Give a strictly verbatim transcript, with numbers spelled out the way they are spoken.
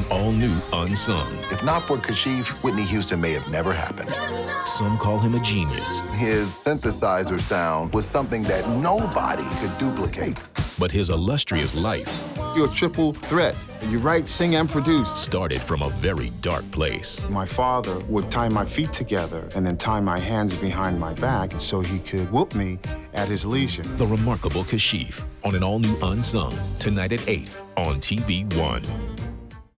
all-new Unsung. If not for Kashif, Whitney Houston may have never happened. Some call him a genius. His synthesizer sound was something that nobody could duplicate. But his illustrious life... You're a triple threat. You write, sing, and produce. ...started from a very dark place. My father would tie my feet together and then tie my hands behind my back so he could whoop me at his leisure. The Remarkable Kashif on an all-new Unsung, tonight at eight on T V One.